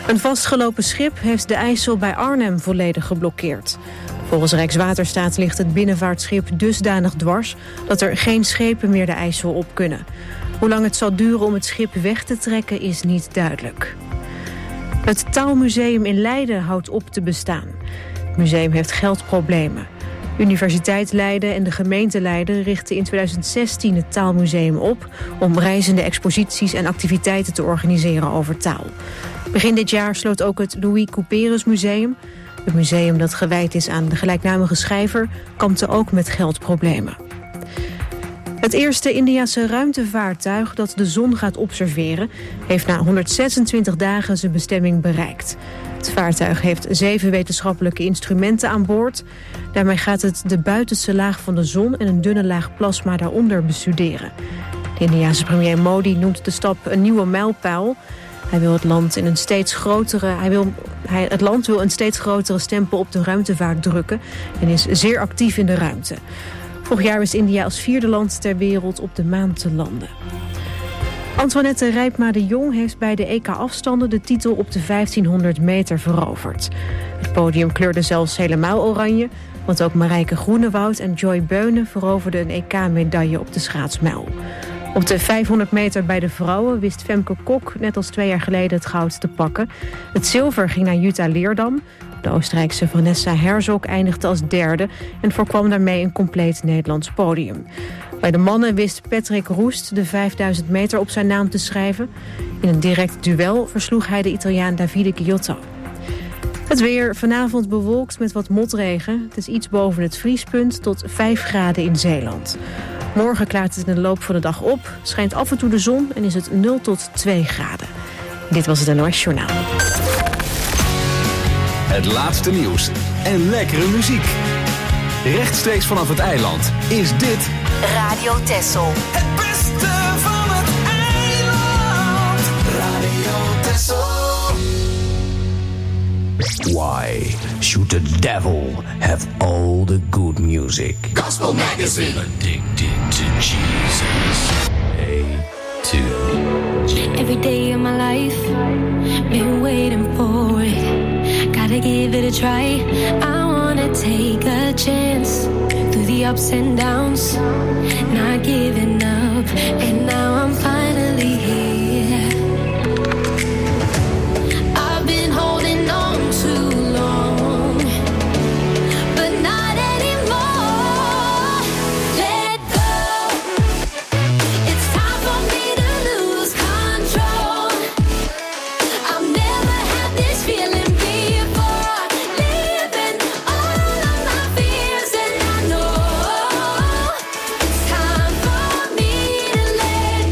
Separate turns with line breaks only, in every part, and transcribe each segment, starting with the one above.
Een vastgelopen schip heeft de IJssel bij Arnhem volledig geblokkeerd. Volgens Rijkswaterstaat ligt het binnenvaartschip dusdanig dwars dat er geen schepen meer de IJssel op kunnen. Hoe lang het zal duren om het schip weg te trekken is niet duidelijk. Het Taalmuseum in Leiden houdt op te bestaan. Het museum heeft geldproblemen. Universiteit Leiden en de gemeente Leiden richten in 2016 het Taalmuseum op om reizende exposities en activiteiten te organiseren over taal. Begin dit jaar sloot ook het Louis Couperus Museum. Het museum dat gewijd is aan de gelijknamige schrijver kampte ook met geldproblemen. Het eerste Indiase ruimtevaartuig dat de zon gaat observeren heeft na 126 dagen zijn bestemming bereikt. Het vaartuig heeft 7 wetenschappelijke instrumenten aan boord. Daarmee gaat het de buitenste laag van de zon en een dunne laag plasma daaronder bestuderen. De Indiase premier Modi noemt de stap een nieuwe mijlpaal. Het land wil een steeds grotere stempel op de ruimtevaart drukken en is zeer actief in de ruimte. Vorig jaar wist India als 4e land ter wereld op de maan te landen. Antoinette Rijpma de Jong heeft bij de EK-afstanden de titel op de 1500 meter veroverd. Het podium kleurde zelfs helemaal oranje, want ook Marijke Groenewoud en Joy Beunen veroverden een EK-medaille op de schaatsmijl. Op de 500 meter bij de vrouwen wist Femke Kok net als 2 jaar geleden het goud te pakken. Het zilver ging naar Jutta Leerdam. De Oostenrijkse Vanessa Herzog eindigde als 3e en voorkwam daarmee een compleet Nederlands podium. Bij de mannen wist Patrick Roest de 5000 meter op zijn naam te schrijven. In een direct duel versloeg hij de Italiaan Davide Ghiotto. Het weer vanavond bewolkt met wat motregen. Het is iets boven het vriespunt tot 5 graden in Zeeland. Morgen klaart het in de loop van de dag op, schijnt af en toe de zon en is het 0 tot 2 graden. Dit was het NOS Journaal.
Het laatste nieuws en lekkere muziek. Rechtstreeks vanaf het eiland is dit
Radio Texel.
Het beste van het eiland. Radio Texel.
Why should the devil have all the good music?
Gospel Magazine.
Addicted to Jesus. A2G.
Every day of my life, been waiting for it. Gotta give it a try. I wanna take a chance. Through the ups and downs, not giving up. And now I'm finally here. I've been holding on too long, but not anymore. Let go. It's time for me to lose control. I've never had this feeling before. Living all of my fears, and I know it's time for me to let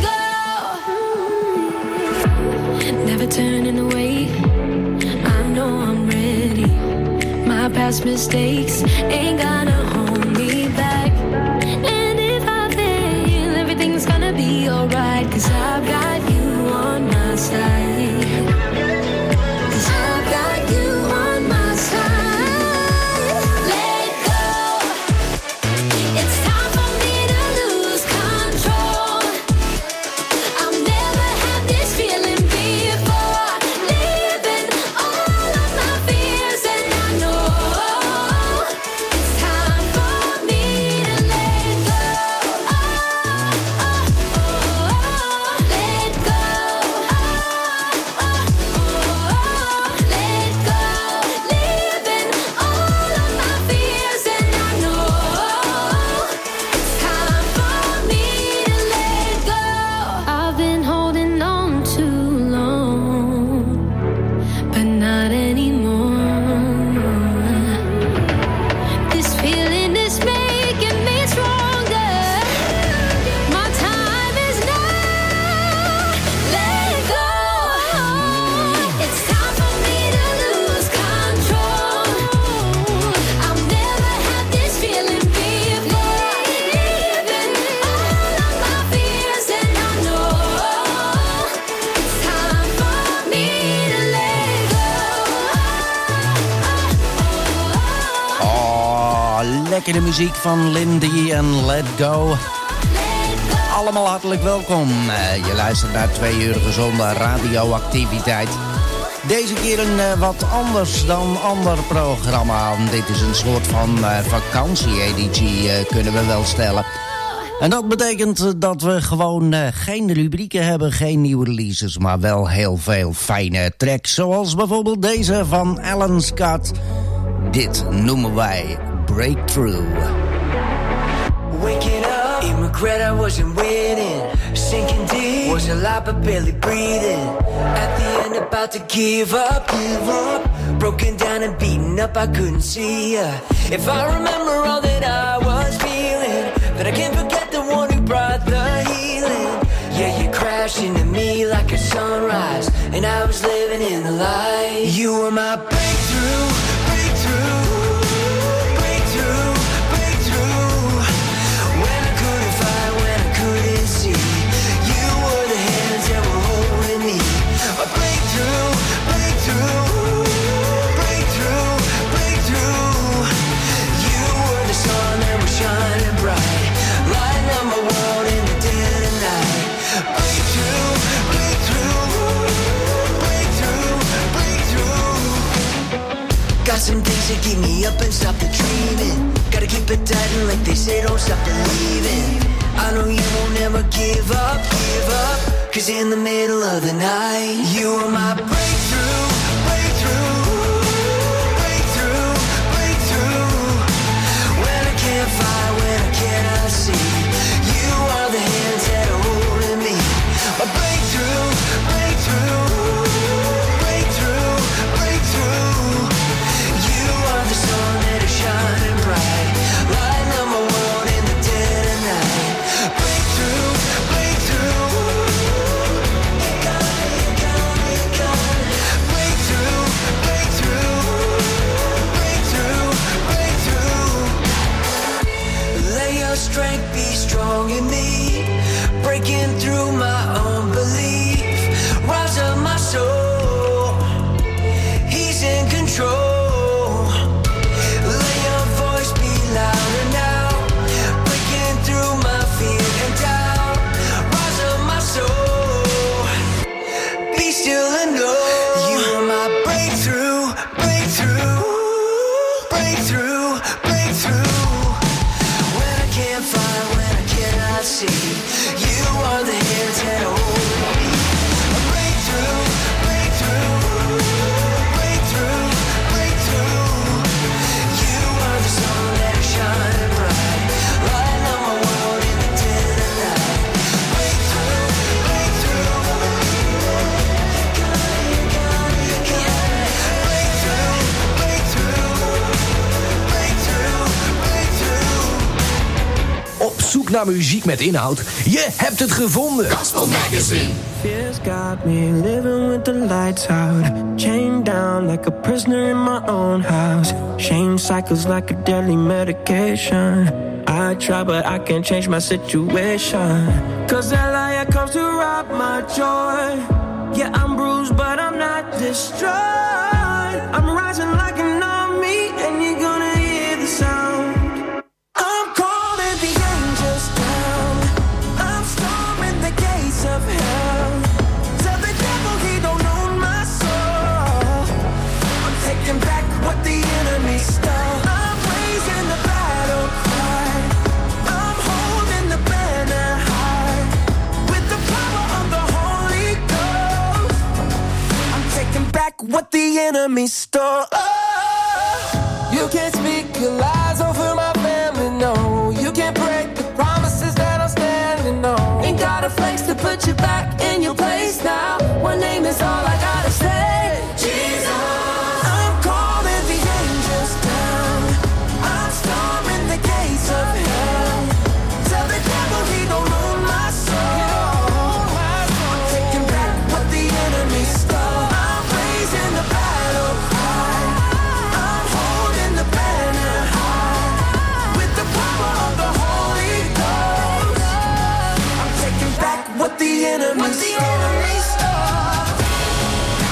go. Never turning away. I know I'm ready. My past mistakes ain't gonna hold me back. And if I fail, everything's gonna be alright. 'Cause I've got you on my side. 'Cause I've got you on my side. Let go. It's time for me to lose control. I've never had this feeling before. Living all of my fears, and I know it's time for me to let go. Let go. Let go. Living all of my fears, and I know it's time for me to let go. I've been holding on too long, but not anymore. This feeling is making me stronger. My time is now. Let go. It's time for me to lose control. I've never had this feeling before. Living all of my fears, and I know it's time for me to let go.
Oh, lekkere muziek van Lindy en Let Go. Allemaal hartelijk welkom. Je luistert naar 2 uur gezonde radioactiviteit. Deze keer een wat anders dan ander programma. Dit is een soort van vakantieeditie, kunnen we wel stellen. En dat betekent dat we gewoon geen rubrieken hebben, geen nieuwe releases, maar wel heel veel fijne tracks. Zoals bijvoorbeeld deze van Alan Scott. Dit noemen wij Breakthrough.
Waking up, in regret I wasn't winning. Sinking deep, was alive but barely breathing. At the end about to give up. Broken down and beaten up, I couldn't see ya. If I remember all that I was feeling, then I can't forget the one who brought the healing. Yeah, you crashed into me like a sunrise, and I was living in the light. You were my breakthrough, breakthrough. Got some things that keep me up and stop the dreaming. Gotta keep it tight and like they say, don't stop believing. I know you won't ever give up, cause in the middle of the night, you are my breakthrough, breakthrough, breakthrough, breakthrough. When I can't find, when I cannot see, you are the hands that are holding me. My breakthrough, breakthrough. Shining bright, lighting up my world in the dead of night. Breakthrough, breakthrough. You got it. Breakthrough, breakthrough, breakthrough, breakthrough. Let your strength be strong in me, breaking through my unbelief. Rise up my soul, He's in control. Louder now, breaking through my fear and doubt. Rise up my soul, be still and know you are my breakthrough, breakthrough, breakthrough, breakthrough. When I can't find, when I cannot see, you are the hands that hold me. A breakthrough, breakthrough, breakthrough, breakthrough. You are the sun shining bright, lighting up my world in the dead of night. Breakthrough, breakthrough. You got it. Breakthrough, breakthrough, breakthrough.
Op zoek naar muziek met inhoud? Je hebt het gevonden.
Gospel Magazine.
Fears got me living with the lights out, chained down like a prisoner in my own house. Shame cycles like a deadly medication. I try but I can't change my situation, cause that liar comes to rob my joy. Yeah, I'm bruised but I'm not destroyed. I'm rising like an army and you're gonna hear the sound. I'm calling the angels down, I'm storming the gates of hell. Tell the devil he don't own my soul. I'm taking back what the enemy stole. I'm raising the battle cry, I'm holding the banner high. With the power of the Holy Ghost, I'm taking back what the enemy stole. You can't speak your lies over my family, no. You can't break the promises that I'm standing on. Ain't got a flex to put you back in your place now. One name is all I gotta say, Jesus. I'm calling the angels down, I'm storming the gates of hell. Tell the devil he don't own my soul. I'm taking back what the enemy stole. I'm raising the battle cry, I'm holding the banner high. With the power of the Holy Ghost, I'm taking back what the enemy stole.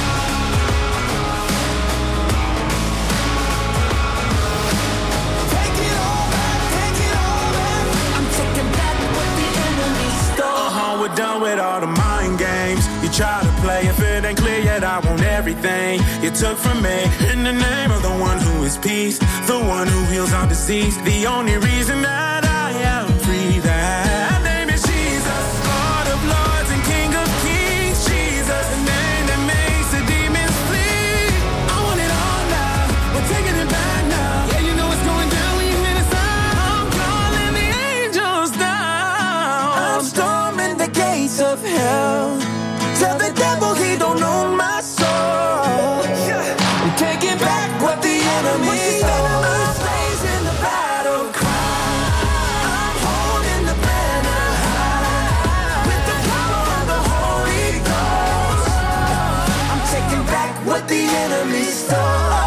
that I want everything you took from me. In the name of the one who is peace, the one who heals all disease, the only reason that I am free, that name is Jesus, Lord of lords and King of kings. Jesus, the name that makes the demons flee. I want it all now, we're taking it back now. Yeah, you know it's going down when you hear the sound. I'm calling the angels down. I'm storming the gates of hell. Tell the devil he don't own my soul. I'm taking back what the enemy stole. Slaves in the battle cry. I'm holding the banner high. With the power of the Holy Ghost, I'm taking back what the enemy stole.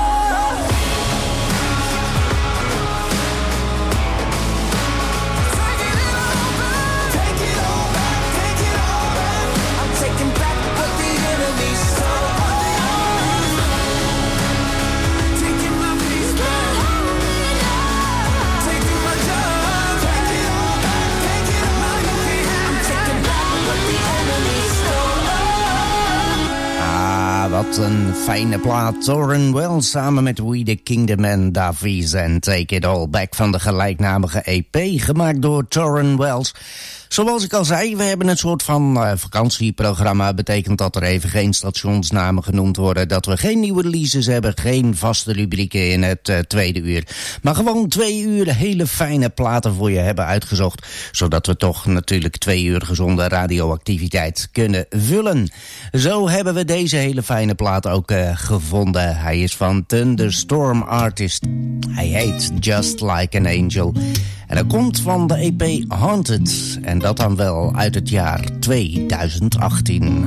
Wat een fijne plaat. Tauren Wells samen met We The Kingdom en Davies en Take It All Back van de gelijknamige EP, gemaakt door Tauren Wells. Zoals ik al zei, we hebben een soort van vakantieprogramma. Betekent dat er even geen stationsnamen genoemd worden, dat we geen nieuwe releases hebben, geen vaste rubrieken in het tweede uur. Maar gewoon 2 uur hele fijne platen voor je hebben uitgezocht, zodat we toch natuurlijk 2 uur gezonde radioactiviteit kunnen vullen. Zo hebben we deze hele fijne plaat ook gevonden. Hij is van Thunderstorm Artist. Hij heet Just Like an Angel. En hij komt van de EP Haunted. En dat dan wel uit het jaar 2018.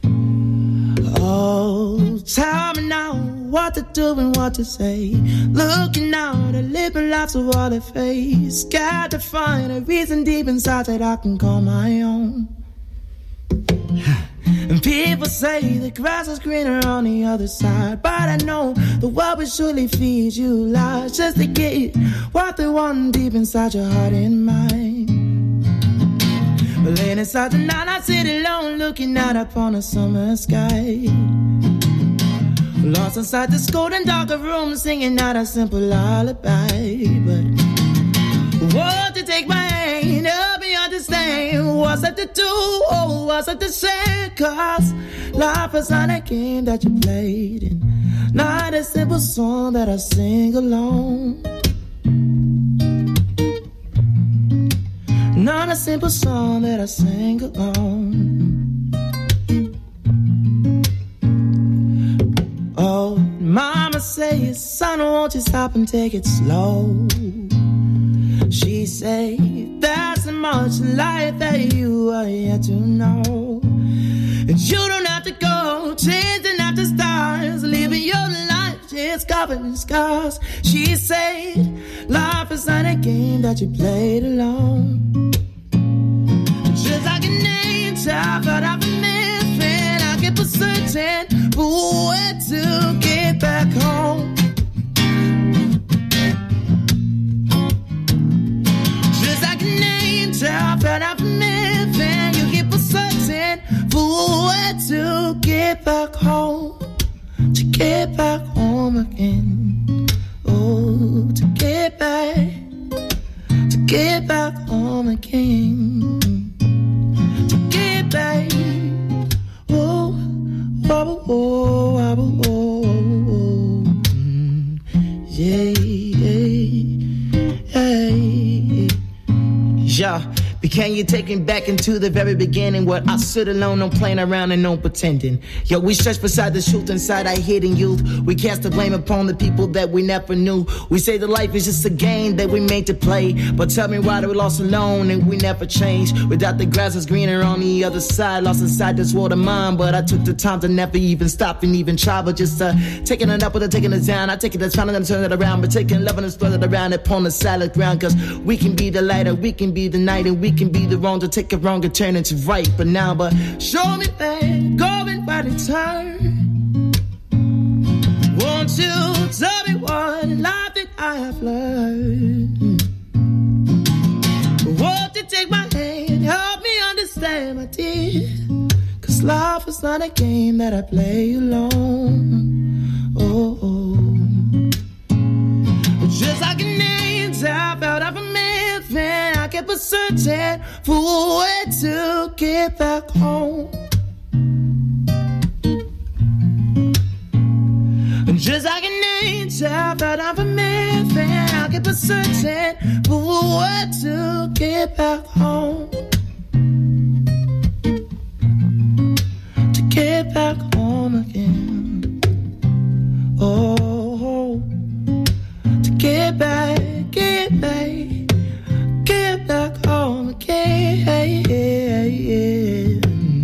Oh, tell me now what to do and what to say. Looking now to live a life so all it face. Got to find a reason deep inside that I can call my own. And people say the grass is greener on the other side, but I know the world will surely feed you lies just to get what they want deep inside your heart and mind. But laying inside the night, I sit alone looking out upon a summer sky. Lost inside this cold and darker room, singing out a simple lullaby. But what to take my hand, help me understand what's up to do, oh, what's up to say. Cause life is not a game that you played, and not a simple song that I sing alone. Not a simple song that I sing alone. Oh, mama says, son, won't you stop and take it slow? She say, there's so much life that you are yet to know. And you don't have to go chasing after stars, living your life just covered in scars. She said, life is not a game that you played alone. Just like an angel, but I've been missing. I keep searching for where to get back home. But I've been living, you keep searching for where to get back home, to get back home again. Oh, to get back home again, to get back. Oh, oh, oh, oh, oh, oh. Yeah, yeah, yeah. Yeah. Can you take me back into the very beginning where I stood alone, no playing around and no pretending? Yo, we stretch beside the truth inside our hidden youth. We cast the blame upon the people that we never knew. We say that life is just a game that we made to play. But tell me why we lost alone and we never changed. Without the grass is greener on the other side. Lost inside this world of mine, but I took the time to never even stop and even try. But just taking it up without taking it down. I take it as trying to turn it around. But taking love and spread it around upon the solid ground. Cause we can be the light or we can be the night, and we can be the wrong to take a wrong and turn into right. But now, but show me that going by the turn. Won't you tell me what life that I have learned? Won't you take my hand, help me understand, my dear? Cause life is it's not a game that I play alone. Oh, oh. Just like an angel out of a man's man, I kept searching for a way to get back home. Just like an angel out of a man's man, I kept searching for a way to get back home. To get back home again. Oh, to get back home again.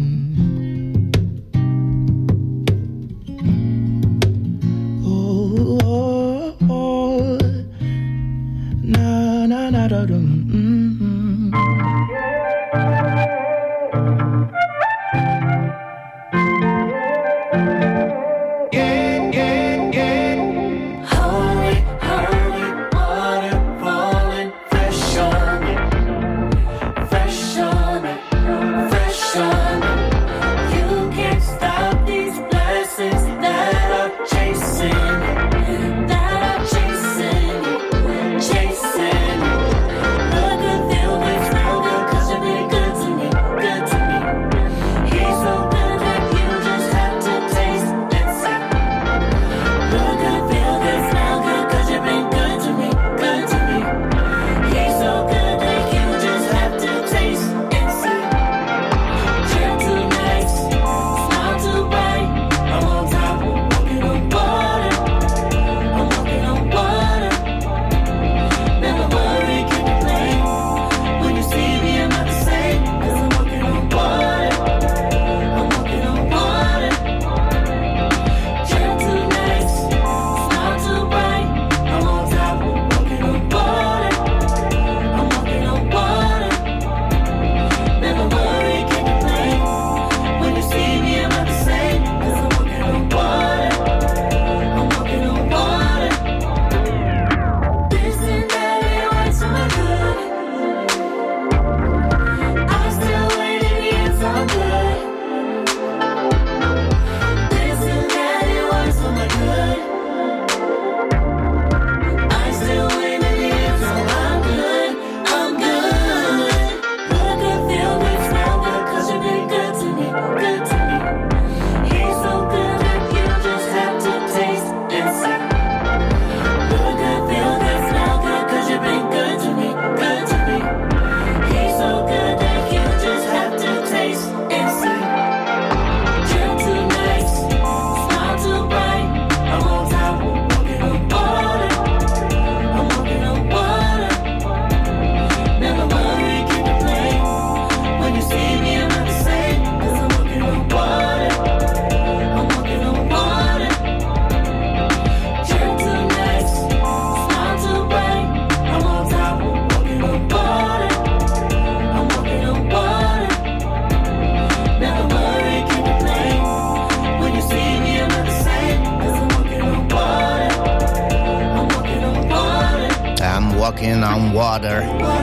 Walking on Water.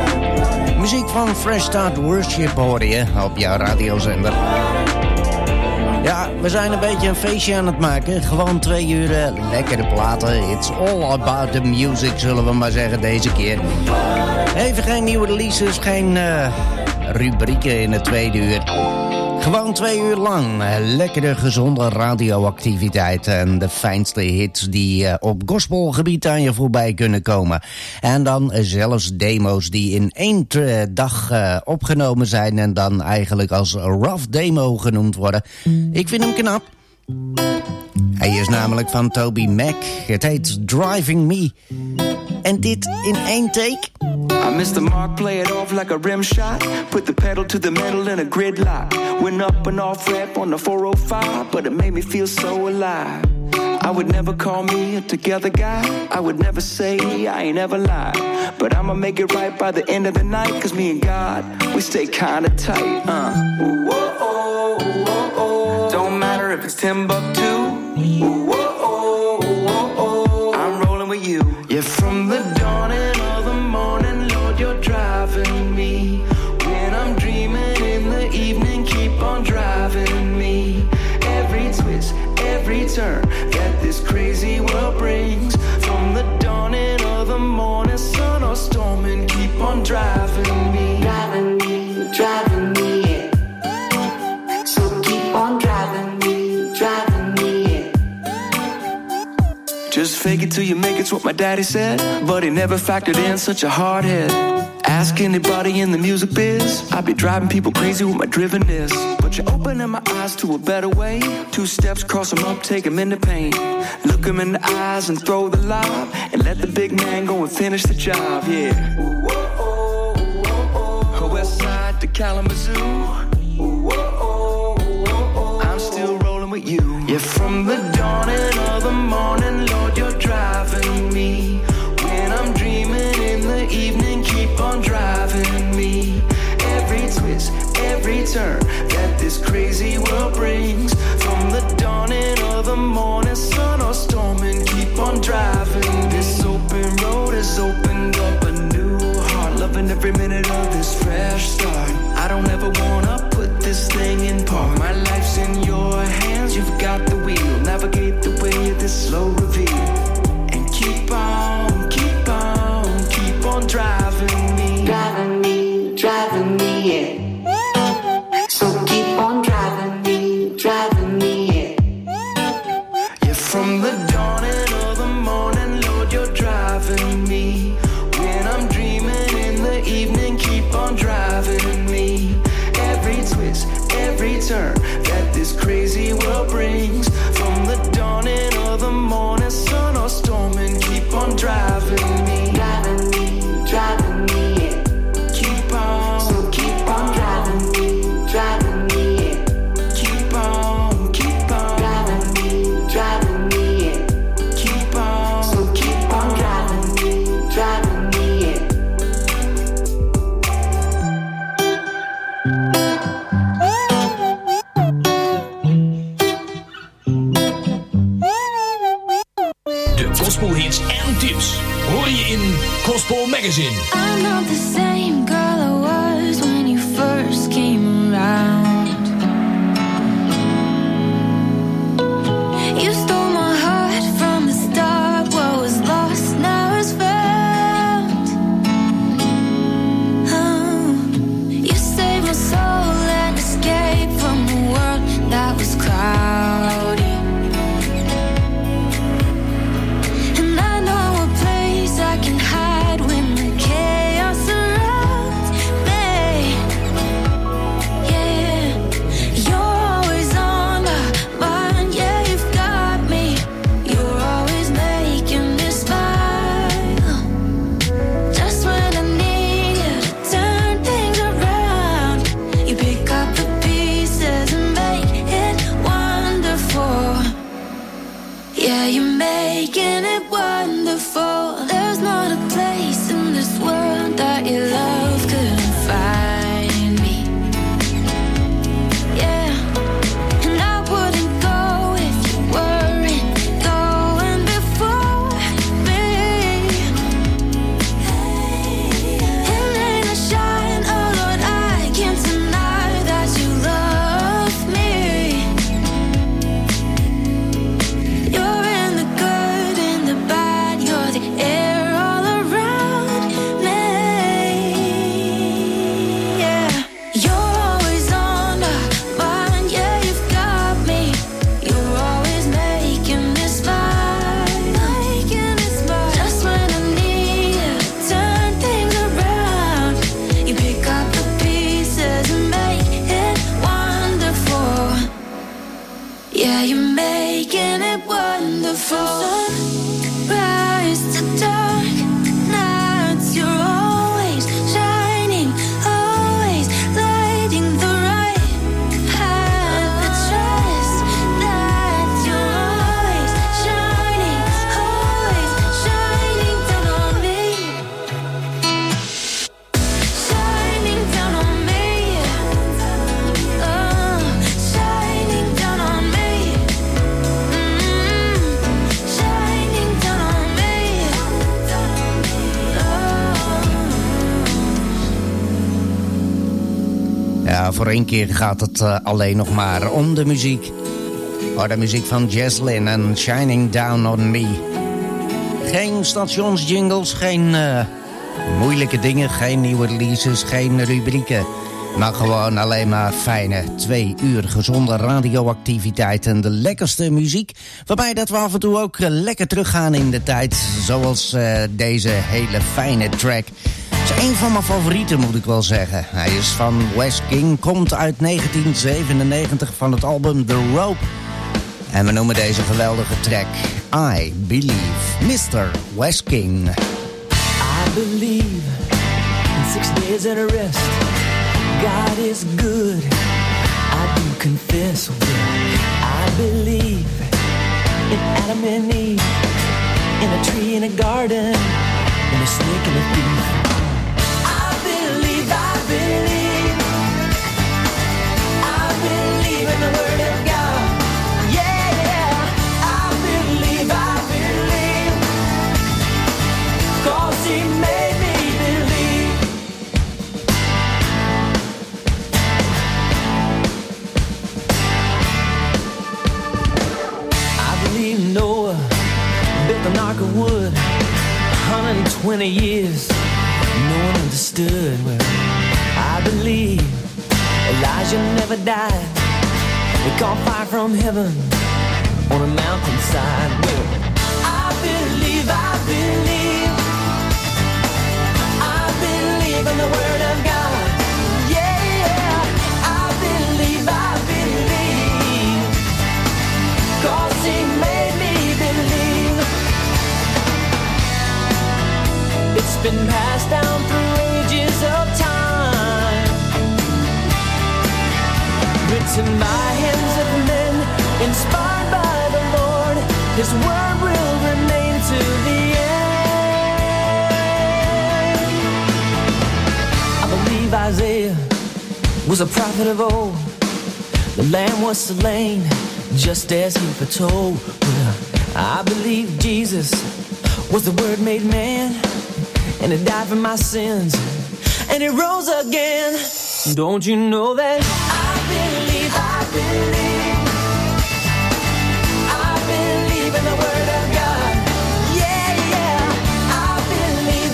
Muziek van Fresh Start Worship hoorde je op jouw radiozender. Ja, we zijn een beetje een feestje aan het maken. Gewoon 2 uur lekkere platen. It's all about the music, zullen we maar zeggen deze keer. Even geen nieuwe releases, geen rubrieken in het tweede uur. Gewoon 2 uur lang lekkere, gezonde radioactiviteit. En de fijnste hits die op gospelgebied aan je voorbij kunnen komen. En dan zelfs demo's die in 1 dag opgenomen zijn. En dan eigenlijk als rough demo genoemd worden. Ik vind hem knap. Hij is namelijk van Toby Mac. Het heet Driving Me. En dit in 1 take.
I missed the mark, play it off like a rim shot. Put the pedal to the metal in a gridlock. Went up and off ramp on the 405, but it made me feel so alive. I would never call me a together guy. I would never say I ain't ever lied. But I'ma make it right by the end of the night. Cause me and God, we stay kinda tight. Whoa, don't matter if it's Timbuktu. I'm rolling with you. Yeah, from the dawning of the morning, Lord, you're driving me. When I'm dreaming in the evening, keep on driving me. that this crazy world brings. From the dawning of the morning, sun or storm, and keep on driving me.
Driving me, driving me, yeah. So keep on driving me, yeah.
Just fake it till you make it's what my daddy said, but he never factored in such a hard head. Ask anybody in the music biz, I'd be driving people crazy with my drivenness. But you're opening my eyes to a better way. 2 steps, cross them up, take them into pain. Look them in the eyes and throw the lob, and let the big man go and finish the job, yeah. West side to Kalamazoo, I'm still rolling with you. Yeah, from the dawning of the morning, Lord, you're driving me. When I'm dreaming in the evening, keep on driving me. Every twist, every turn that this crazy world brings. From the dawning of the morning, sun or storm, and keep on driving. This open road has opened up a new heart, loving every minute of this fresh start. I don't ever wanna put this thing in park. My life's in your hands, you've got the wheel. Navigate the way of this slow reveal. And keep on, keep on, keep on driving me.
Driving me, yeah. So keep on driving me, yeah.
Yeah, from the dawning of the morning, Lord, you're driving me. When I'm dreaming in the evening, keep on driving me. Every twist, every turn that this crazy world brings. From the dawning of the morning, sun or storm, and keep on driving me.
Driving me, yeah.
Keep on,
so keep on driving me, yeah.
Keep on,
driving me, yeah.
Keep on,
so keep on driving me, yeah.
De gospelhits en tips hoor je in Gospel Magazine.
I'm not the same girl I was when you first came around. You stole my heart from the start. What was lost now is found. Oh, you saved my soul and escaped from a world that was cloudy. And I know a place I can hide when the chaos surrounds me. Yeah, you're always on my mind. Yeah, you've got me. You're always making me smile. Just when I need you to turn things around, you pick up the pieces and make it wonderful. Yeah, you're making it wonderful. There's not a place in this world that your love couldn't find me. Yeah, and I wouldn't go if you weren't going before me. And rain or shine, oh Lord, I can't deny that you love me. You're in the good and the bad. You're the air all around me. Yeah, you're always on my mind. Yeah, you've got me. You're always making me smile. Just when I need you to turn things around, you pick up the pieces and make it wonderful. Yeah, you're making it wonderful. Sunrise to dark nights, you're always shining, always lighting the right path. The trust that you're always shining down on me. Shining down on me. Shining down on me. Shining down on me.
Ja, voor één keer gaat het alleen nog maar om de muziek. Oh, de muziek van Jaslyn en Shining Down on Me. Geen stationsjingles, geen moeilijke dingen, geen nieuwe releases, geen rubrieken. Maar gewoon alleen maar fijne 2 uur gezonde radioactiviteit en de lekkerste muziek. Waarbij dat we af en toe ook lekker teruggaan in de tijd. Zoals deze hele fijne track. Het is een van mijn favorieten, moet ik wel zeggen. Hij is van Wes King, komt uit 1997 van het album The Rope. En we noemen deze geweldige track I Believe, Mr. Wes King.
I believe in 6 days and a rest. God is good, I do confess. I believe in Adam and Eve, in a tree in a garden, in a snake and a thief. I believe in the word of God. Yeah, I believe, 'cause he made me believe. I believe Noah built an ark of wood, 120 years, no one understood. Well, I believe Elijah never died. He caught fire from heaven on a mountainside. Well, I believe in the word of God. Yeah, I believe, 'cause he made me believe. It's been passed down through ages of time, written by hands of men, inspired by the Lord. His word will remain to the end. I believe Isaiah was a prophet of old. The lamb was slain just as he foretold. Well, I believe Jesus was the word made man, and he died for my sins, and he rose again. Don't you know that? I believe in the word of God. Yeah, I believe,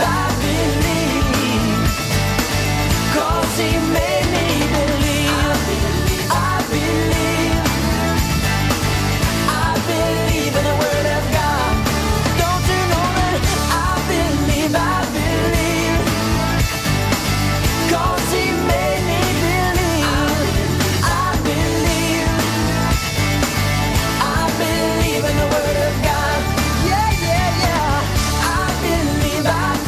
'cause he made me believe. I believe in the word of God. Don't you know that? I believe, 'cause he made me believe. I believe in the word of God. Yeah. I believe,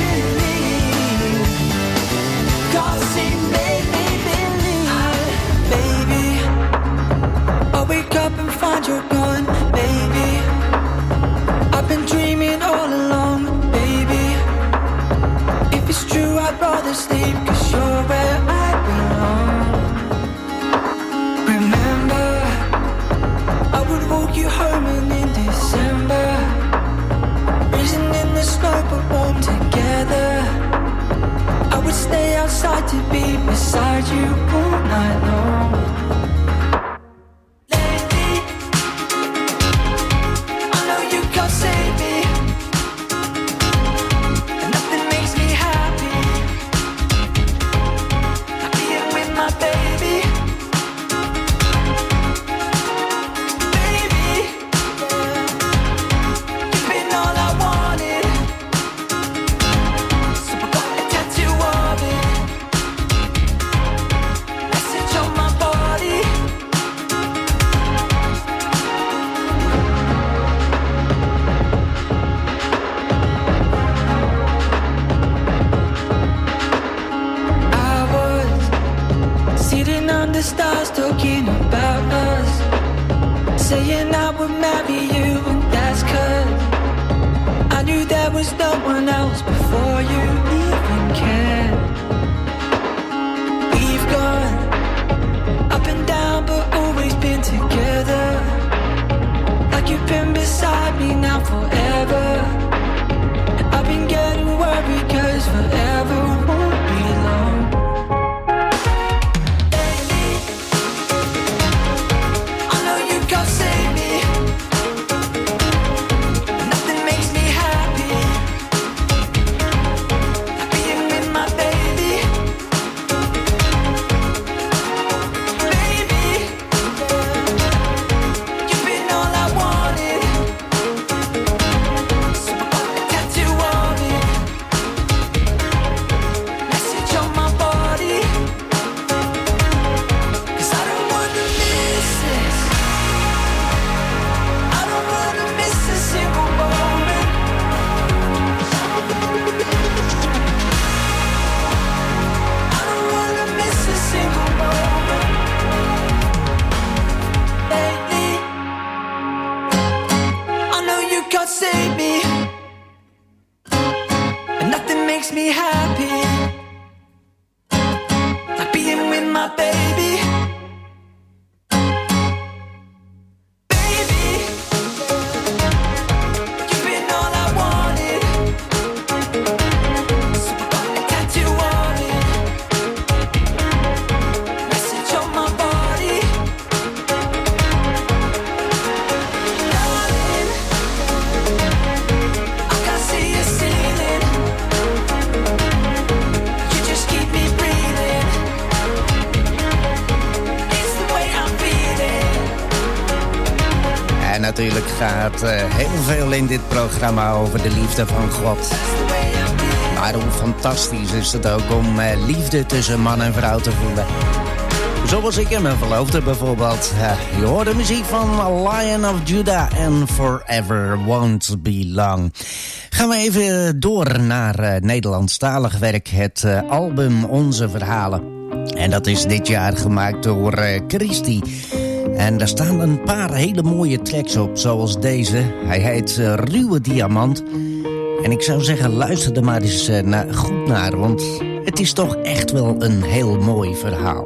'cause he made me believe. Baby, I'll wake up and find you're gone. Baby, I've been dreaming all along. Baby, if it's true, I'd rather sleep, 'cause you're where I belong. Remember, I would walk you home and in December, freezing in the snow but warm together. I would stay outside to be beside you all night long. Lately, I know you can't save me, and nothing makes me happy like being with my baby. You've been all I wanted, so I got a tattoo of it. Message on my body. I was sitting under stars talking about us, saying I would marry you, and that's 'cause I knew there was no one else before you even cared. We've gone up and down but always been together, like you've been beside me now forever. I've been getting worried 'cause forever won't be long. I know you can't save me,
God save me. And nothing makes me happy like being with my baby. Baby, you've been all I wanted. So put a tattoo on it, message on my body. Darling, I can see you ceiling. You just keep me breathing. It's the way I'm feeling.
En natuurlijk gaat heel veel in dit programma over de liefde van God. Maar hoe fantastisch is het ook om liefde tussen man en vrouw te voelen. Zoals ik en mijn verloofde bijvoorbeeld. Je hoort de muziek van Lion of Judah en Forever Won't Be Long. Gaan we even door naar Nederlandstalig werk. Het album Onze Verhalen. En dat is dit jaar gemaakt door Christy. En daar staan een paar hele mooie tracks op, zoals deze. Hij heet Ruwe Diamant. En ik zou zeggen, luister er maar eens goed naar, want het is toch echt wel een heel mooi verhaal.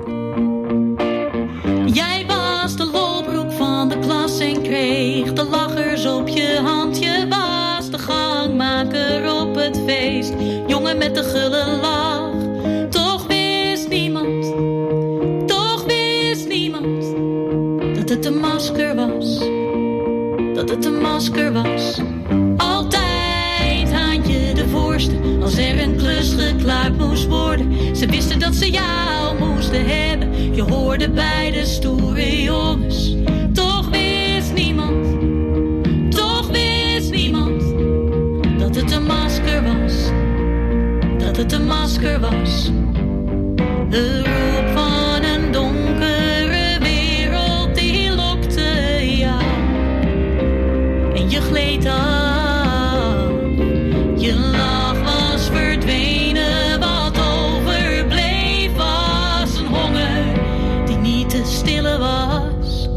Jij was de lolbroek van de klas en kreeg de lachers op je hand. Je was de gangmaker op het feest, jongen met de gulle lach. Toch wist niemand dat het een masker was, dat het een masker was. Altijd had je de voorste, als er een klus geklaard moest worden. Ze wisten dat ze jou moesten hebben, je hoorde bij de stoere jongens. Toch wist niemand dat het een masker was, dat het een masker was. De roep van een donkere wereld die lokte jou en je gleed af. Je lach was verdwenen, wat overbleef was een honger die niet te stillen was.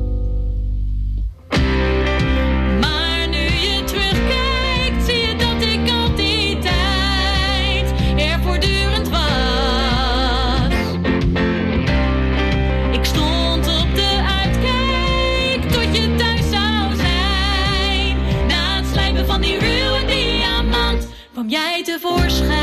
Maar nu je terugkijkt, zie je dat ik al die tijd er voortdurend was. Ik stond op de uitkijk tot je thuis zou zijn. Na het slijpen van die ruwe diamant kwam jij tevoorschijn.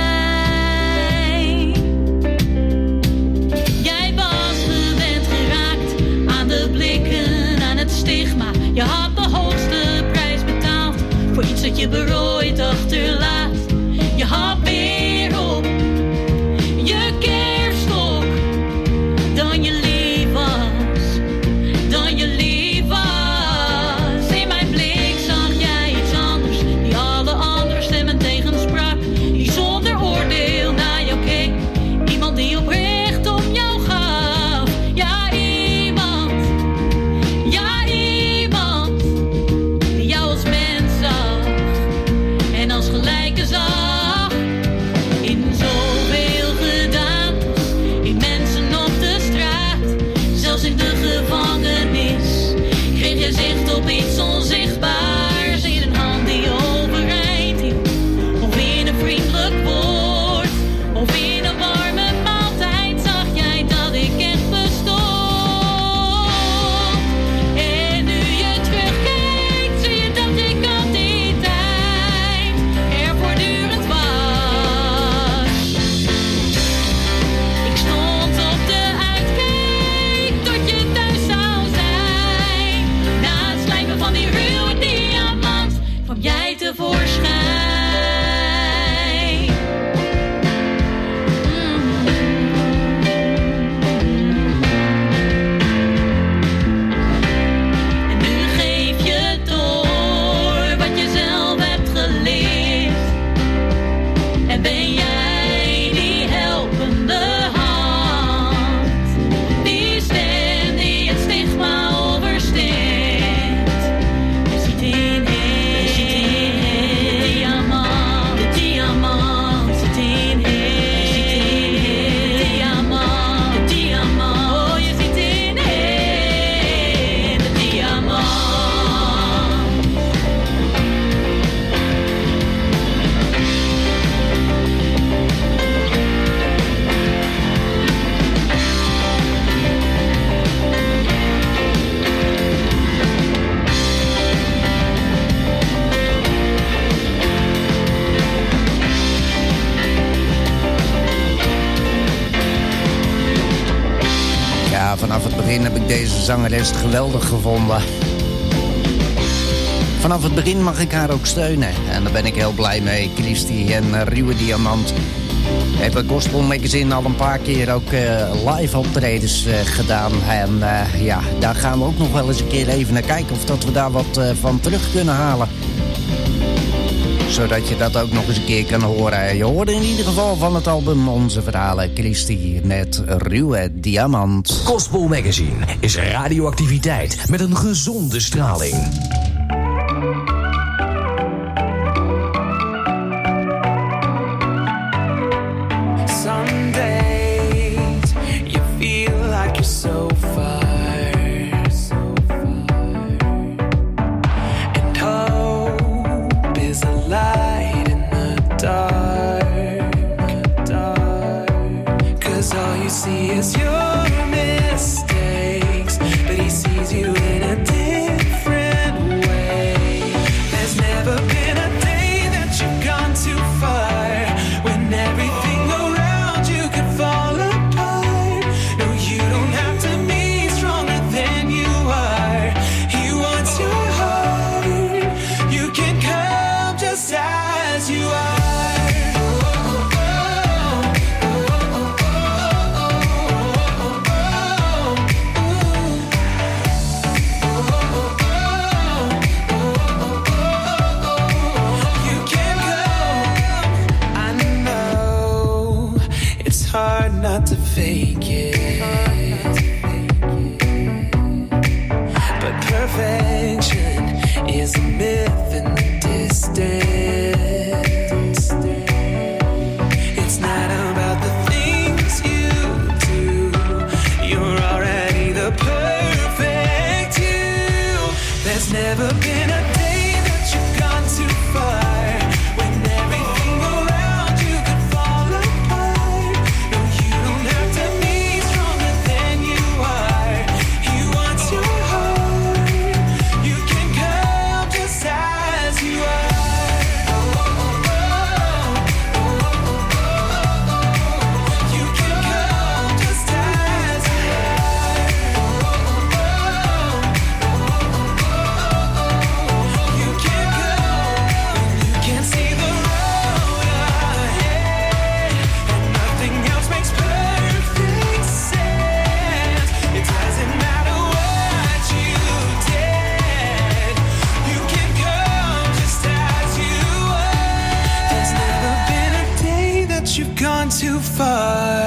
Jij was gewend geraakt aan de blikken, aan het stigma. Je had de hoogste prijs betaald voor iets dat je berooid achterlaat. Je had meer op je kerststok dan je lief was, dan je lief was. In mijn blik zag jij iets anders, die alle andere stemmen tegensprak. Die zonder oordeel naar jou keek, iemand die oprecht om jou gaf. Ja, iemand die jou als mens zag en als gelijk.
begin heb ik deze zangeres geweldig gevonden. Vanaf het begin mag ik haar ook steunen. En daar ben ik heel blij mee. Christy en Ruwe Diamant hebben Gospel Magazine al een paar keer ook live optredens gedaan. En ja, daar gaan we ook nog wel eens een keer even naar kijken of dat we daar wat van terug kunnen halen. Zodat je dat ook nog eens een keer kan horen. Je hoorde in ieder geval van het album Onze Verhalen. Christy met Ruwe Diamant.
Gospel Magazine is radioactiviteit met een gezonde straling.
So far, so far, and hope is a light in the dark, dark. 'Cause all you see is your mistakes, but he sees you in a different way. There's never been a day that you've gone too far, when everything around you could fall apart. No, you don't have to be stronger than you are. He wants your heart. You can come just as you are. You can come. I know it's hard not to fake it. Perfection is a myth in the distance. It's not about the things you do. You're already the perfect you. There's never been a day that you've gone too far, when everything around you could fall apart. No, you don't have to be stronger than you are. He wants your heart. You can come just as you are. You can come just as you are. You can come. You can see the road ahead, and nothing else makes perfect sense. It doesn't matter what you did. You can come just as you are. There's never been a day that you've gone too far.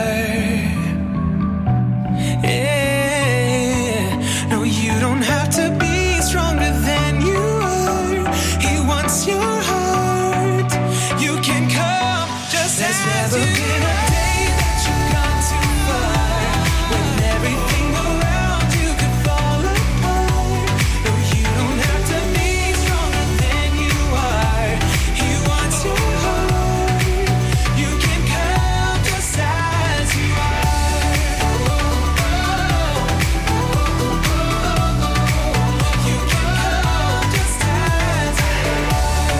Yeah. No, you don't have to be stronger than you are. He wants your heart. You can come just as you are. There's never been a day that you've gone too far, when everything around you could fall apart. No, you don't have to be stronger than you are. He wants your heart. You can come just as you are. You can come just as you are.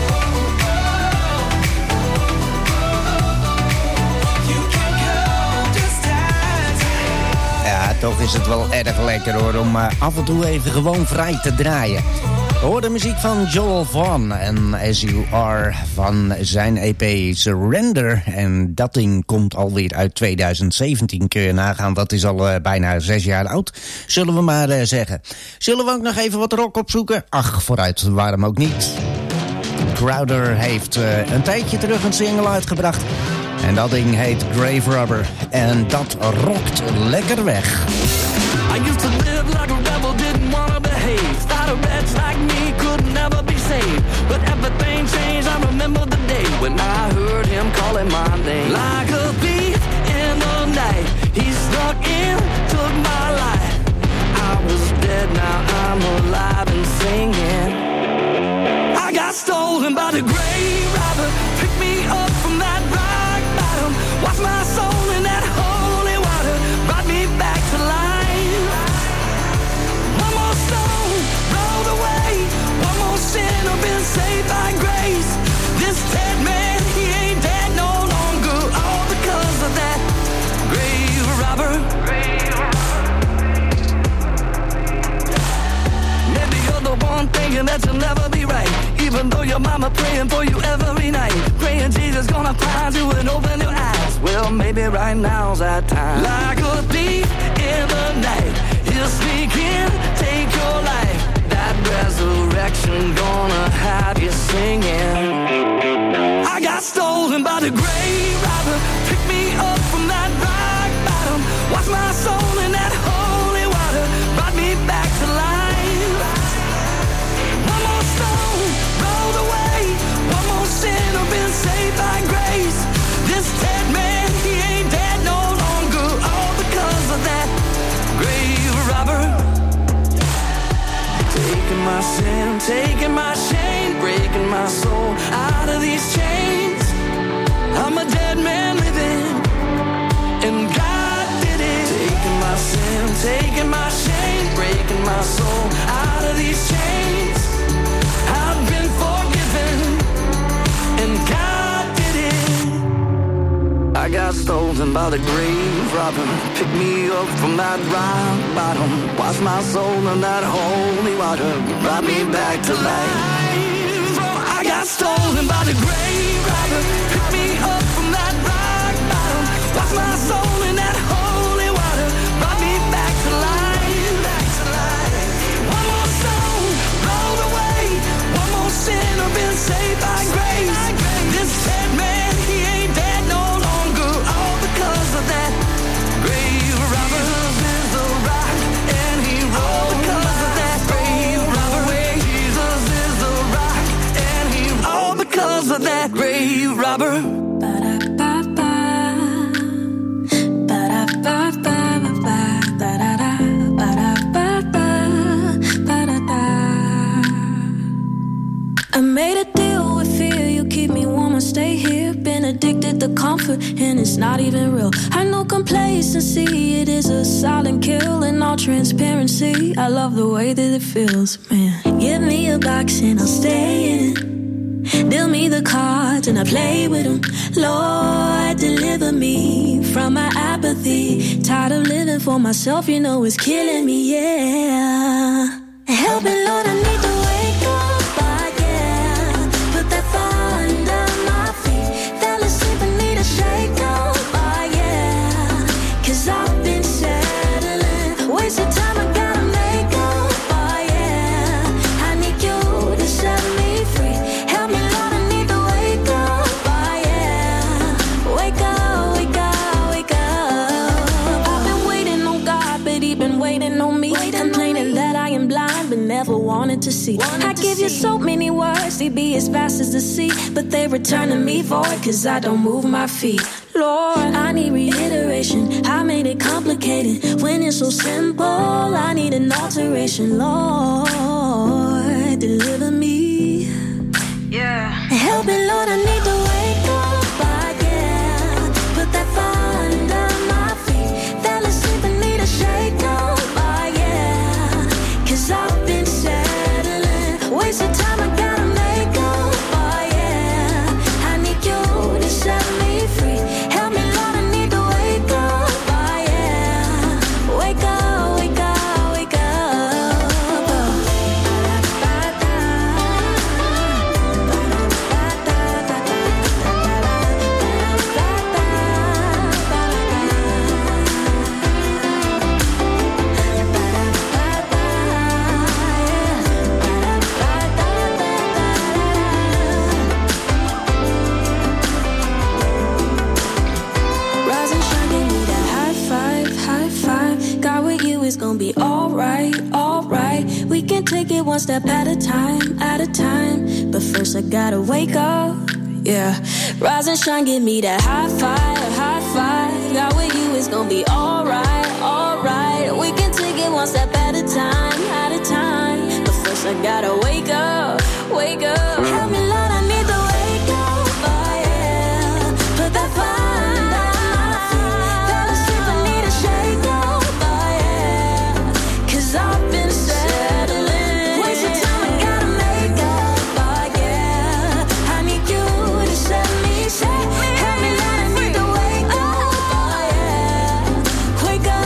You can come just as you are.
Ja, toch is het wel erg lekker hoor, om af en toe even gewoon vrij te draaien. We horen de muziek van Joel Vaughan en As You Are van zijn EP Surrender. En dat ding komt alweer uit 2017, kun je nagaan. Dat is al bijna 6 jaar oud, zullen we maar zeggen. Zullen we ook nog even wat rock opzoeken? Ach, vooruit, waarom ook niet? Crowder heeft een tijdje terug een single uitgebracht. En dat ding heet Grave Rubber. En dat rokt lekker weg.
I used to live like a rebel, didn't wanna behave. Thought a wretch like me could never be saved. But everything changed, I remember the day when I heard him calling my name. Like a thief in the night, he snuck in, took my life. I was dead, now I'm alive and singing. I got stolen by the grave robber, picked me up from that rock bottom, washed my soul in that holy water, brought me back to life. One more stone rolled away, one more sinner been saved by grace. This dead man, he ain't dead no longer, all because of that grave robber. thinking that you'll never be right. Even though your mama praying for you every night, praying Jesus gonna find you and open your eyes. Well, maybe right now's that time. Like a thief in the night, he'll sneak in, take your life. That resurrection gonna have you singing. I got stolen by the grave robber, pick me up from that rock bottom, wash my soul in that holy water, brought me back to life. One more stone rolled away, one more sinner been saved by grace. This dead man, he ain't dead no longer, all because of that grave robber. Taking my sin, taking my shame, breaking my soul out of these chains. I'm a dead man living, and God did it. Taking my sin, taking my shame, breaking my soul out of these chains. I've been forgiven, and God did it. I got stolen by the grave robber, picked me up from that rock bottom, washed my soul in that holy water, brought me back to life. Oh, I got stolen by the grave robber, picked me up from that rock bottom, washed my soul in that holy water, brought me back to life. One more soul rolled away, one more sinner been saved by grace. This dead man, he ain't dead no longer, all because of that grave robber. Jesus is the rock, and he rolled because of that grave robber. Jesus is the rock, and he all because of that grave robber.
I made a deal with fear, you keep me warm, I stay here. Been addicted to comfort, and it's not even real. I know complacency, it is a silent kill. In all transparency, I love the way that it feels, man. Give me a box and I'll stay in. Deal me the cards and I play with them. Lord, deliver me from my apathy. Tired of living for myself, you know it's killing me, yeah. Help me, Lord, I need to wake up. Never wanted to see. I give you so many words, they be as fast as the sea, but they return to me void, cause I don't move my feet. Lord, I need reiteration. I made it complicated when it's so simple. I need an alteration. Lord, deliver me. Yeah. Help me, Lord, I need to wake up again. Put that fire under my feet. Fell asleep and need a shake up. Cause I've been settling, wasting time, I gotta make up, oh yeah. I need you to set me free. Help me, Lord, I need to wake up, oh yeah. Wake up, wake up, wake it's gonna be alright, alright. We can take it one step at a time, at a time. But first I gotta wake up, yeah. Rise and shine, give me that high five, high five. God with you, it's gonna be alright, alright. We can take it one step at a time, at a time. But first I gotta wake up, wake up. Help me, Lord, I need to wake up, oh yeah. Put that fire.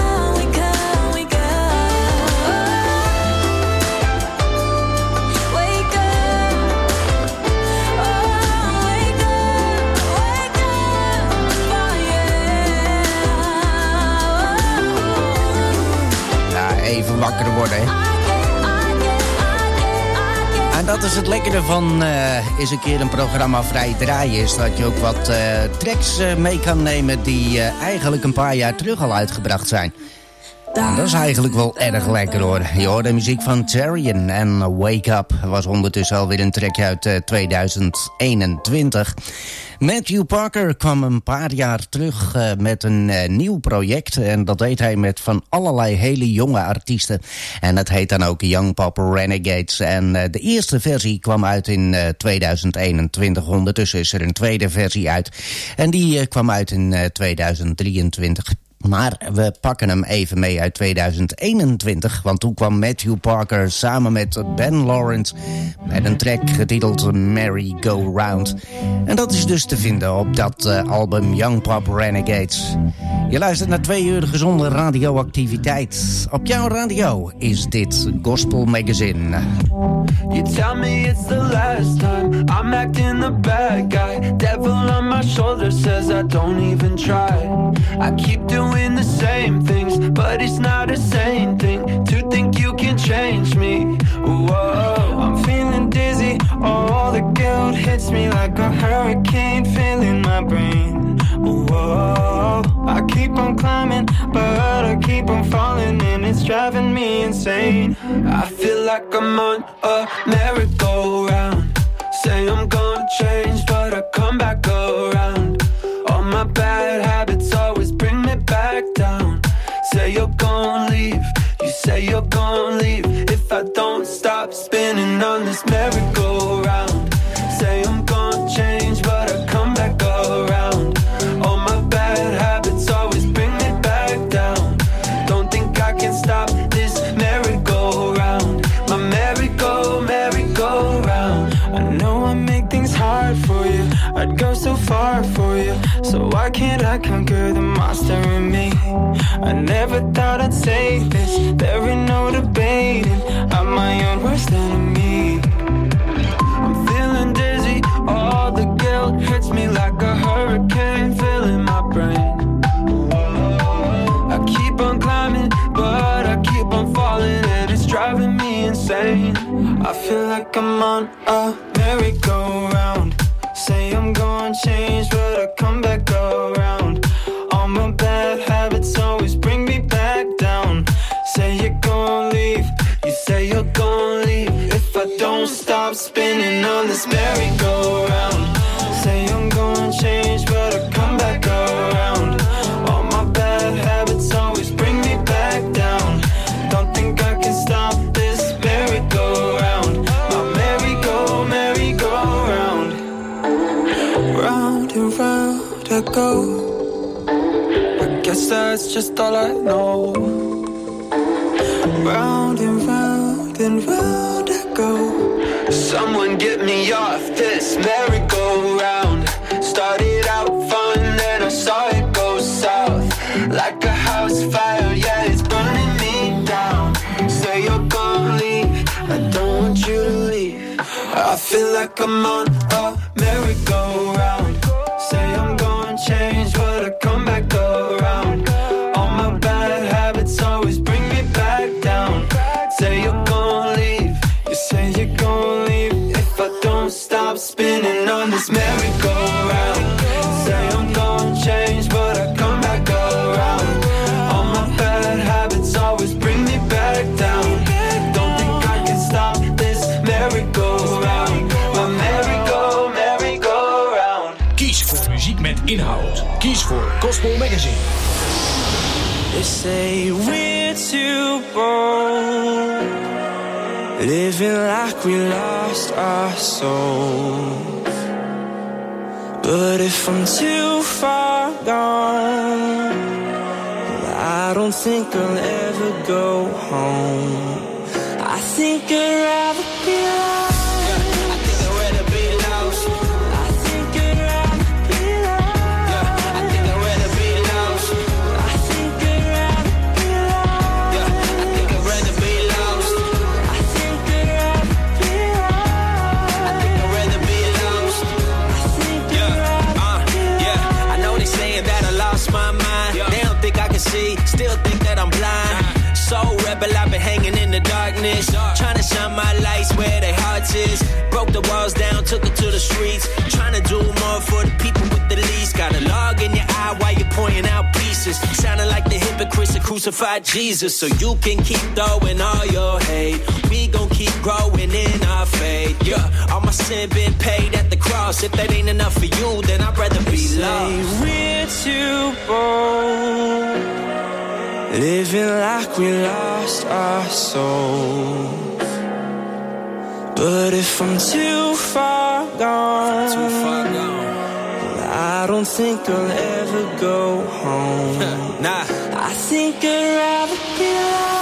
Wake
worden. En dat is het lekkere van eens een keer een programma vrij draaien. Is dat je ook wat tracks mee kan nemen die eigenlijk een paar jaar terug al uitgebracht zijn. En dat is eigenlijk wel erg lekker hoor. Je hoort de muziek van Terrian en Wake Up was ondertussen alweer een track uit 2021. Matthew Parker kwam een paar jaar terug met een nieuw project. En dat deed hij met van allerlei hele jonge artiesten. En dat heet dan ook Young Pop Renegades. En de eerste versie kwam uit in 2021. Ondertussen is er een tweede versie uit. En die kwam uit in 2023. Maar we pakken hem even mee uit 2021. Want toen kwam Matthew Parker samen met Ben Lawrence met een track getiteld Merry Go Round. En dat is dus te vinden op dat album Young Pop Renegades. Je luistert naar 2 uur gezonde radioactiviteit. Op jouw radio is dit Gospel Magazine.
You tell me it's the last time I'm acting the bad guy. Devil on my shoulder says I don't even try. I keep doing the same things, but it's not the same thing to think you can change me. Whoa, I'm feeling dizzy. All the guilt hits me like a hurricane, filling my brain. Whoa, I keep on climbing, but I keep on falling, and it's driving me insane. I feel like I'm on a merry-go-round. Say I'm gonna change, but I come back around. All my bad habits always bring me back down. Say you're gonna leave, you say you're gonna leave. If I don't stop spinning on this merry-go-round. Say I'm gonna change, but I come back around. All my bad habits always bring me back down. Don't think I can stop this merry-go-round. My merry-go-round. I know I make things hard for you, I'd go so far for you. So why can't I conquer the monster in me? I never thought I'd say this. There ain't no debating, I'm my own worst enemy. I'm feeling dizzy, all the guilt hits me like a hurricane, filling my brain. I keep on climbing, but I keep on falling, and it's driving me insane. I feel like I'm on a merry-go-round. Say I'm gonna change, but I come back around. All my bad habits always bring me back down. Say you're gonna leave, you say you're gonna leave. If I don't stop spinning on this merry-go-round. Say I'm gonna change, but I come back around. All my bad habits always bring me back down. Don't think I can stop this merry-go-round. My merry-go-round. Round and round I go. I guess that's just all I know. Round and round I go. Someone get me off this merry-go-round. Started out fun, then I saw it go south. Like a house fire, yeah, it's burning me down. Say you're gonna leave, I don't want you to leave. I feel like I'm on a merry-go-round. Say I'm gonna change, but I come back around. All my bad habits always bring me back down. Say you're gonna leave, you say you're gonna leave. If I don't stop spinning on this merry-go-round. Say I'm gonna change, but I come back around. All my bad habits always bring me back down. Don't think I can stop this merry-go-round. My merry-go-round.
Kies voor muziek met inhoud. Kies voor Gospel Magazine.
They say we're too bold, living like we lost our souls. But if I'm too far gone, I don't think I'll ever go home. I think I'd rather be lost.
Still think that I'm blind. So rebel, I've been hanging in the
darkness. Trying to shine my lights where their hearts is. Broke the walls down, took it to the streets. Trying to do more for the people with the least. Got a log in your eye while you're pointing out pieces. Sounding like the hypocrites that crucified Jesus. So you can keep throwing all your hate. We gon' keep growing in our faith. Yeah, all my sin been paid at the cross. If that ain't enough for you, then I'd rather be lost.
We're too bold, living like we lost our souls. But if I'm too far gone, I don't think I'll ever go home.
Nah,
I think I'd rather be lost.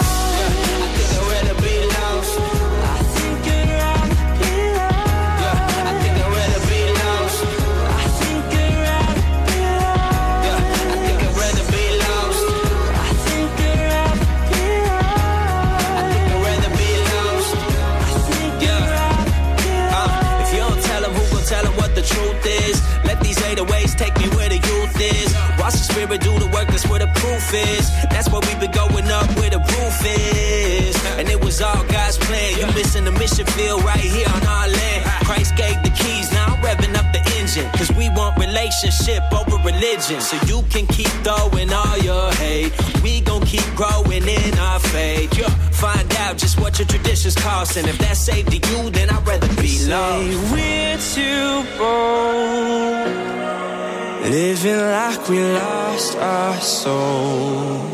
Take me where the youth is. Watch the spirit do the work, that's where the proof is. That's where we been going up where the roof is. And it was all God's plan. You missing the mission field right here on our land. Christ gave the keys, now I'm revving up the engine. Cause we want relationship over religion. So you can keep throwing all your hate. We gon' keep growing in our faith. Yeah. Find out just what your traditions cost. And if that saved to you, then I'd rather be lost.
We're too bold, living like we lost our souls.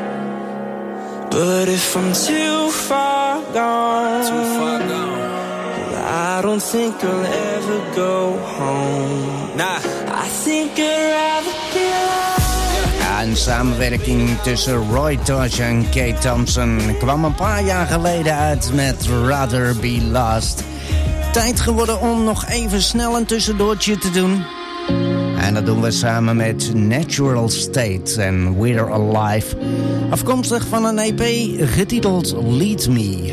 But if I'm too far gone, I don't think I'll ever go home.
Nah,
I think I'd rather be lost.
Ja, een samenwerking tussen Roy Tosh en Kate Thompson kwam een paar jaar geleden uit met Rather Be Lost. Tijd geworden om nog even snel een tussendoortje te doen. En dat doen we samen met Natural State en We're Alive. Afkomstig van een EP getiteld Lead Me.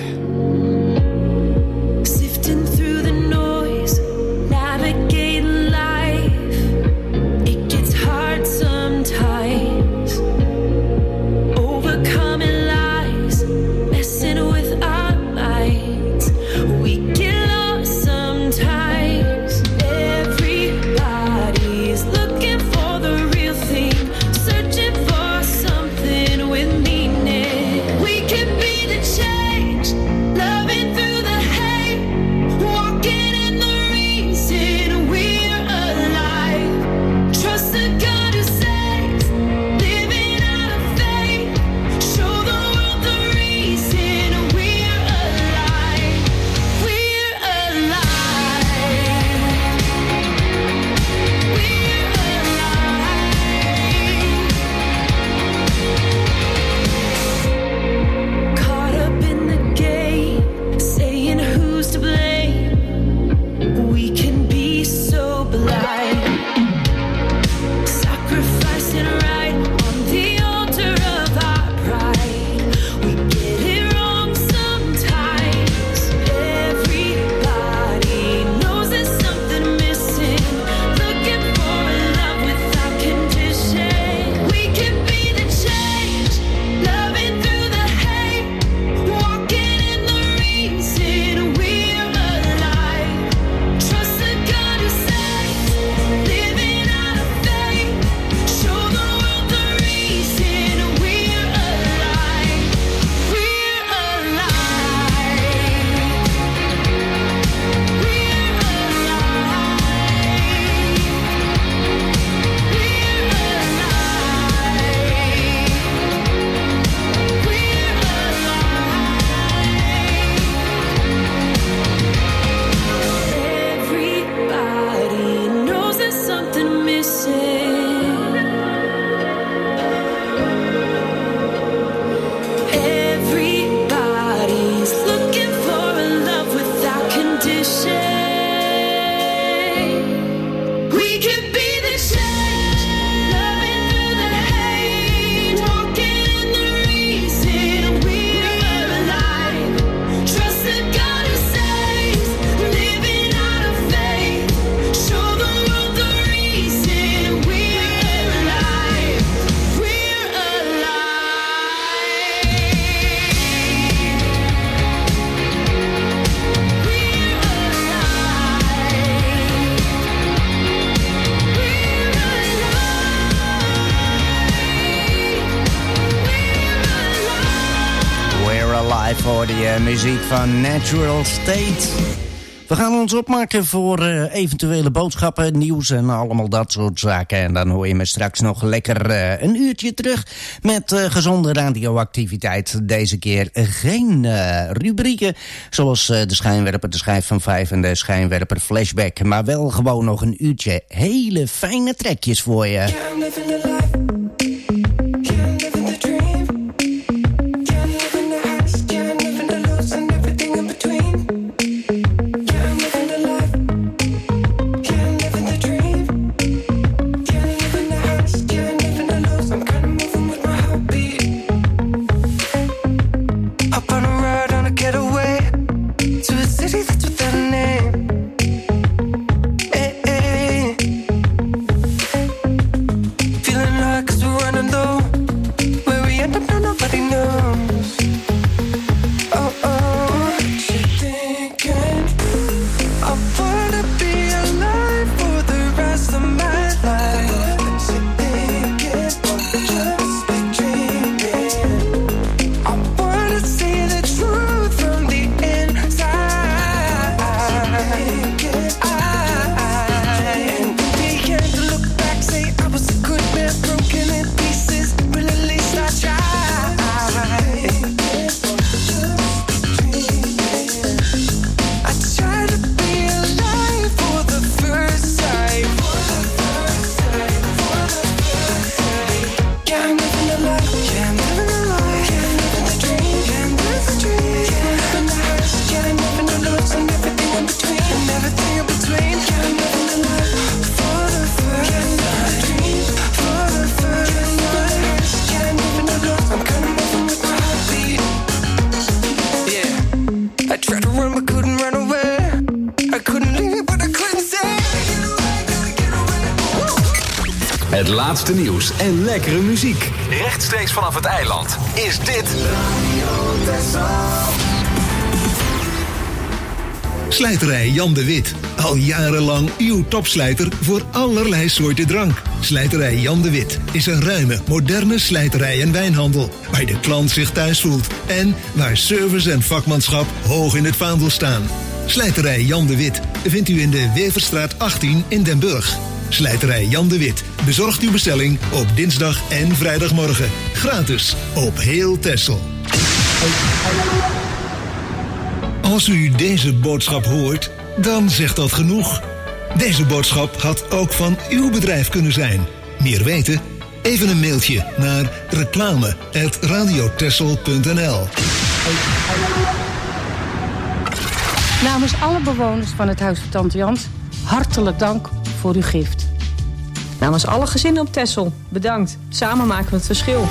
Sifting through the noise, navigating life. It gets hard sometimes. Overcoming lies, messing with our minds. We get lost sometimes. Everybody's looking for the real thing, searching for something with meaning. We can be the change
voor die muziek van Natural State. We gaan ons opmaken voor eventuele boodschappen, nieuws en allemaal dat soort zaken. En dan hoor je me straks nog lekker een uurtje terug met gezonde radioactiviteit. Deze keer geen rubrieken zoals de schijnwerper, de schijf van 5 en de schijnwerper flashback. Maar wel gewoon nog een uurtje hele fijne trekjes voor je.
Het laatste nieuws en lekkere muziek. Rechtstreeks vanaf het eiland is dit
Slijterij Jan de Wit. Al jarenlang uw topslijter voor allerlei soorten drank. Slijterij Jan de Wit is een ruime, moderne slijterij en wijnhandel, waar de klant zich thuis voelt en waar service en vakmanschap hoog in het vaandel staan. Slijterij Jan de Wit vindt u in de Weverstraat 18 in Den Burg. Slijterij Jan de Wit bezorgt uw bestelling op dinsdag en vrijdagmorgen. Gratis op heel Texel. Als u deze boodschap hoort, dan zegt dat genoeg. Deze boodschap had ook van uw bedrijf kunnen zijn. Meer weten? Even een mailtje naar reclame@radiotexel.nl.
Namens alle bewoners van het Huis van Tante Jans, hartelijk dank voor uw gift.
Namens alle gezinnen op Texel, bedankt. Samen maken we het verschil.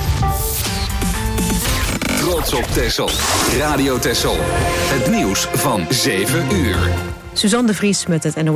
Trots op Texel. Radio Texel. Het nieuws van 7 uur.
Suzanne de Vries met het NOS.